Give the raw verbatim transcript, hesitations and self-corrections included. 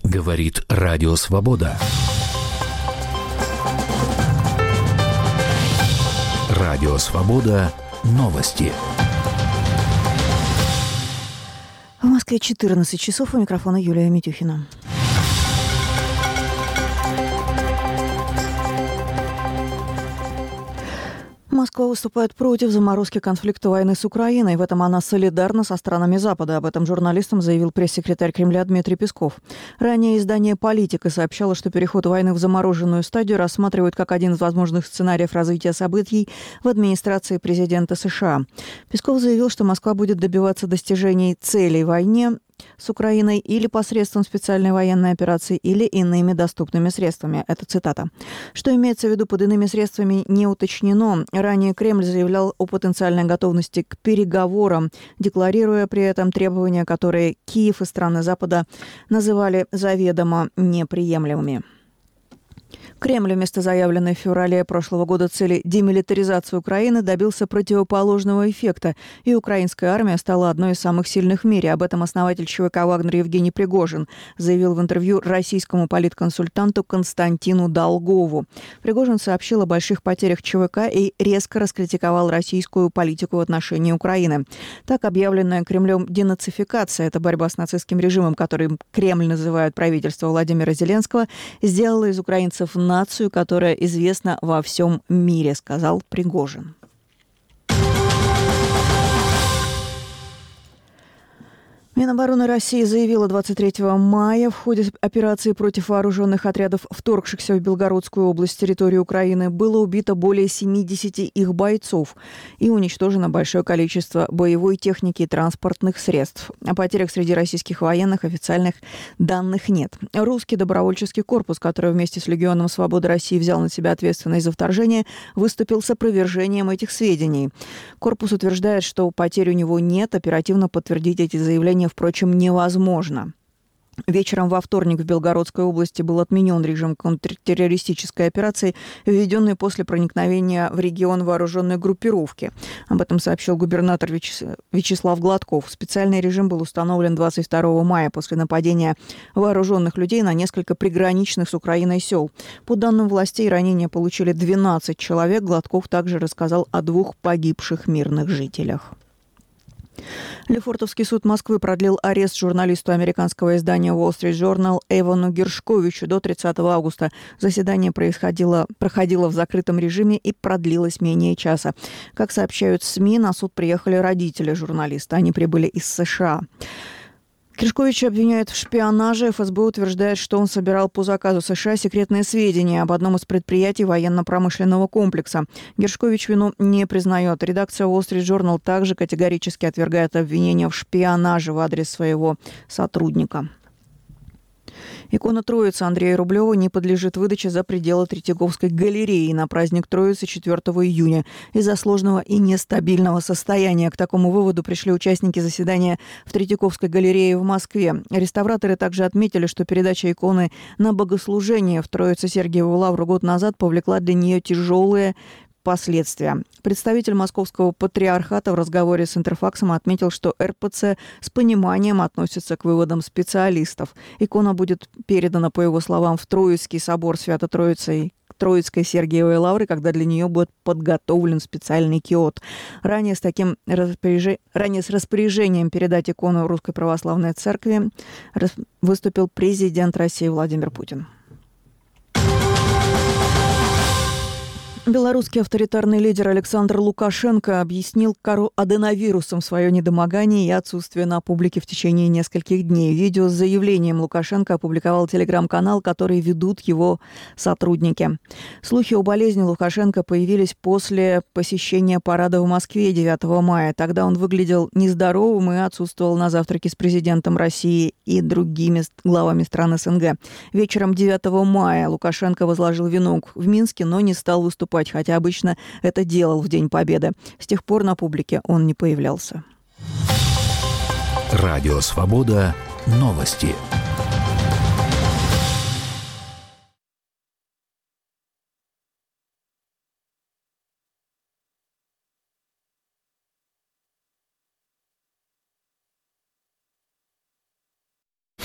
Говорит Радио Свобода. Радио Свобода. Новости. В Москве четырнадцать часов. У микрофона Юлия Митюхина. Москва выступает против заморозки конфликта войны с Украиной. В этом она солидарна со странами Запада. Об этом журналистам заявил пресс-секретарь Кремля Дмитрий Песков. Ранее издание «Политика» сообщало, что переход войны в замороженную стадию рассматривают как один из возможных сценариев развития событий в администрации президента США. Песков заявил, что Москва будет добиваться достижений целей в войне с Украиной или посредством специальной военной операции, или иными доступными средствами. Это цитата. Что имеется в виду под иными средствами, не уточнено. Ранее Кремль заявлял о потенциальной готовности к переговорам, декларируя при этом требования, которые Киев и страны Запада называли заведомо неприемлемыми. Кремль вместо заявленной в феврале прошлого года цели демилитаризации Украины добился противоположного эффекта, и украинская армия стала одной из самых сильных в мире. Об этом основатель ЧВК «Вагнер» Евгений Пригожин заявил в интервью российскому политконсультанту Константину Долгову. Пригожин сообщил о больших потерях ЧВК и резко раскритиковал российскую политику в отношении Украины. Так, объявленная Кремлем денацификация, это борьба с нацистским режимом, который Кремль называет правительство Владимира Зеленского, сделала из украинцев нацию, которая известна во всем мире, сказал Пригожин. Минобороны России заявила двадцать третьего мая в ходе операции против вооруженных отрядов, вторгшихся в Белгородскую область с территории Украины, было убито более семидесяти их бойцов и уничтожено большое количество боевой техники и транспортных средств. О потерях среди российских военных официальных данных нет. Русский добровольческий корпус, который вместе с Легионом Свободы России взял на себя ответственность за вторжение, выступил с опровержением этих сведений. Корпус утверждает, что потерь у него нет. Оперативно подтвердить эти заявления, впрочем, невозможно. Вечером во вторник в Белгородской области был отменен режим контртеррористической операции, введенный после проникновения в регион вооруженной группировки. Об этом сообщил губернатор Вячеслав Гладков. Специальный режим был установлен двадцать второго мая после нападения вооруженных людей на несколько приграничных с Украиной сел. По данным властей, ранения получили двенадцать человек. Гладков также рассказал о двух погибших мирных жителях. Лефортовский суд Москвы продлил арест журналисту американского издания Wall Street Journal Эвану Гершковичу до тридцатого августа. Заседание происходило, проходило в закрытом режиме и продлилось менее часа. Как сообщают СМИ, на суд приехали родители журналиста. Они прибыли из США. Гершковича обвиняют в шпионаже. эф эс бэ утверждает, что он собирал по заказу США секретные сведения об одном из предприятий военно-промышленного комплекса. Гершкович вину не признает. Редакция Wall Street Journal также категорически отвергает обвинения в шпионаже в адрес своего сотрудника. Икона Троицы Андрея Рублева не подлежит выдаче за пределы Третьяковской галереи на праздник Троицы четвёртого июня из-за сложного и нестабильного состояния. К такому выводу пришли участники заседания в Третьяковской галерее в Москве. Реставраторы также отметили, что передача иконы на богослужение в Троице-Сергиеву лавру год назад повлекла для нее тяжелые последствия. Представитель Московского патриархата в разговоре с Интерфаксом отметил, что эр пэ цэ с пониманием относится к выводам специалистов. Икона будет передана, по его словам, в Троицкий собор Свято-Троицей Троицкой Сергиевой лавры, когда для нее будет подготовлен специальный киот. Ранее с таким распоряж... Ранее с распоряжением передать икону Русской Православной Церкви выступил президент России Владимир Путин. Белорусский авторитарный лидер Александр Лукашенко объяснил аденовирусом свое недомогание и отсутствие на публике в течение нескольких дней. Видео с заявлением Лукашенко опубликовал телеграм-канал, который ведут его сотрудники. Слухи о болезни Лукашенко появились после посещения парада в Москве девятого мая. Тогда он выглядел нездоровым и отсутствовал на завтраке с президентом России и другими главами стран эс эн гэ. Вечером девятого мая Лукашенко возложил венок в Минске, но не стал выступать, хотя обычно это делал в День Победы. С тех пор на публике он не появлялся. Радио Свобода. Новости.